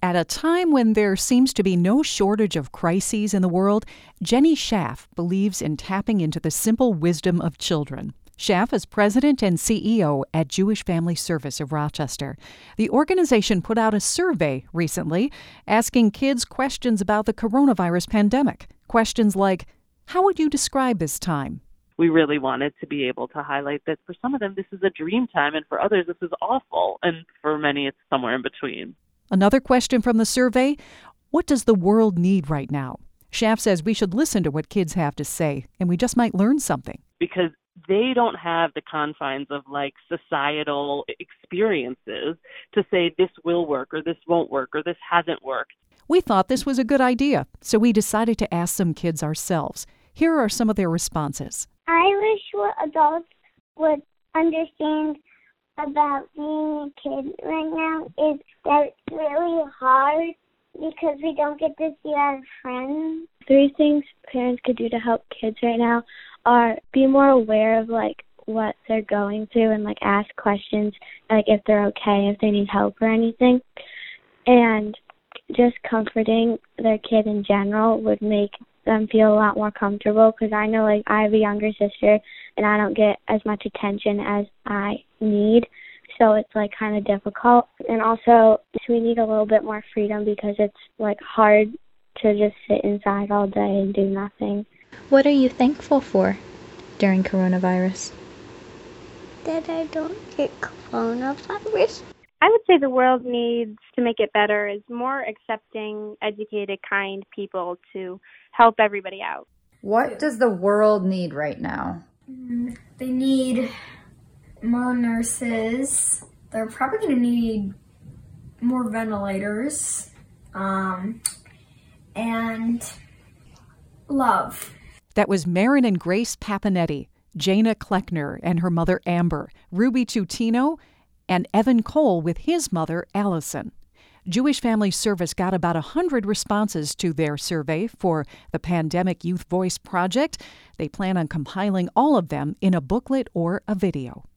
At a time when there seems to be no shortage of crises in the world, Jenny Schaff believes in tapping into the simple wisdom of children. Schaff is president and CEO at Jewish Family Service of Rochester. The organization put out a survey recently asking kids questions about the coronavirus pandemic. Questions like, how would you describe this time? We really wanted to be able to highlight that for some of them, this is a dream time, and for others, this is awful. And for many, it's somewhere in between. Another question from the survey, what does the world need right now? Schaff says we should listen to what kids have to say, and we just might learn something. Because they don't have the confines of societal experiences to say this will work or this won't work or this hasn't worked. We thought this was a good idea, so we decided to ask some kids ourselves. Here are some of their responses. I wish what adults would understand about being a kid right now is that it's really hard because we don't get to see our friends. 3 things parents could do to help kids right now are be more aware of what they're going through and ask questions if they're okay, if they need help or anything. And just comforting their kid in general would make them feel a lot more comfortable, because I know I have a younger sister and I don't get as much attention as I need, so it's kind of difficult. And also we need a little bit more freedom because it's hard to just sit inside all day and do nothing. What are you thankful for during coronavirus? That I don't get coronavirus. I would say the world needs to make it better is more accepting, educated, kind people to help everybody out. What does the world need right now? They need more nurses. They're probably going to need more ventilators. And love. That was Marin and Grace Papanetti, Jana Kleckner and her mother Amber, Ruby Tutino, and Evan Cole with his mother Allison. Jewish Family Service got about 100 responses to their survey for the Pandemic Youth Voice Project. They plan on compiling all of them in a booklet or a video.